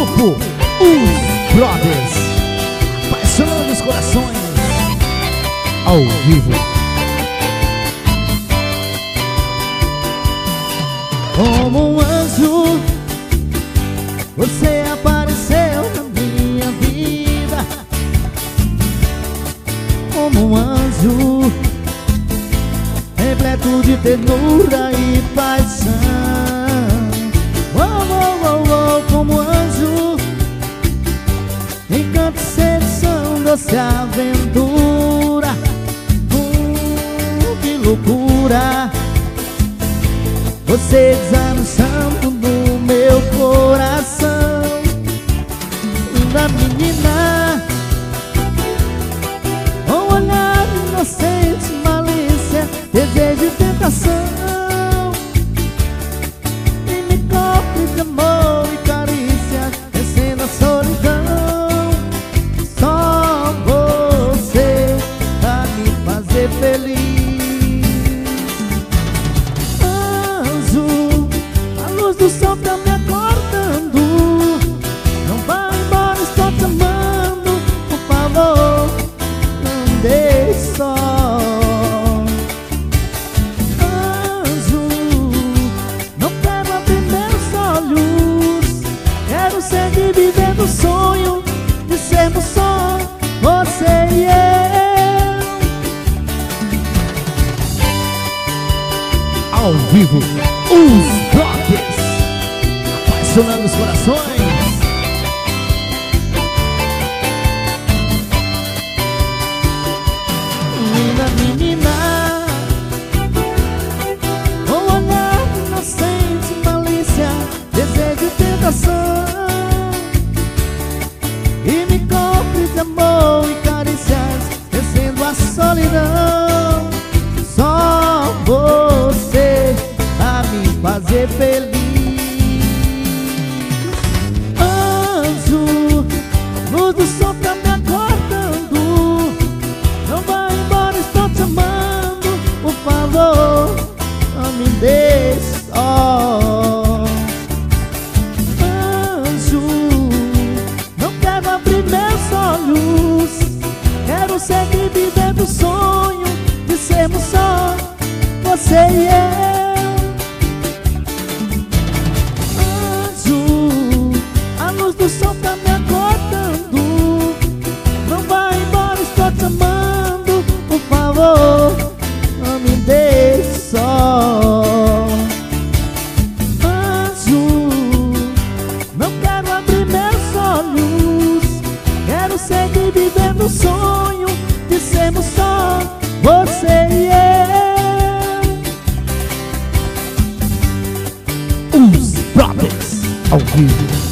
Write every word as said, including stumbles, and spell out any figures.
Grupo Os Brothers, apaixonando os corações ao vivo. Como um anjo, você apareceu na minha vida. Como um anjo, repleto de ternura e paixão. Oh, oh, oh, oh, como um anjo, encanto, sedução, doce aventura. Hum, que loucura, você desabrochando no meu coração. Linda menina, um olhar inocente, malícia, desejo e tentação. E me cobre de amor e carícia, descendo a solidão. Só você pra me fazer feliz. Do sol tá me acordando. Não vai embora, estou te amando. Por favor, não me deixe só. Anjo, não quero abrir meus olhos. Quero seguir vivendo o sonho de sermos só você e eu. Ao vivo, Os Brothers, apaixonando os corações. Linda menina, um olhar inocente, malícia, desejo e tentação. E me cobre de amor e carícias, descendo a solidão. Só você a me fazer feliz. Luz do sol tá me acordando. Não vai embora, estou te amando. Por favor, não me deixe só. Anjo, não quero abrir meus olhos. Quero seguir vivendo o sonho de sermos só você e eu. Anjo, a luz do sol tá me acordando. Não vai embora, estou te amando. Por favor, não me deixe só. Anjo, não quero abrir meus olhos. Quero seguir vivendo o sonho de sermos só você e eu. Os Brothers, ao vivo.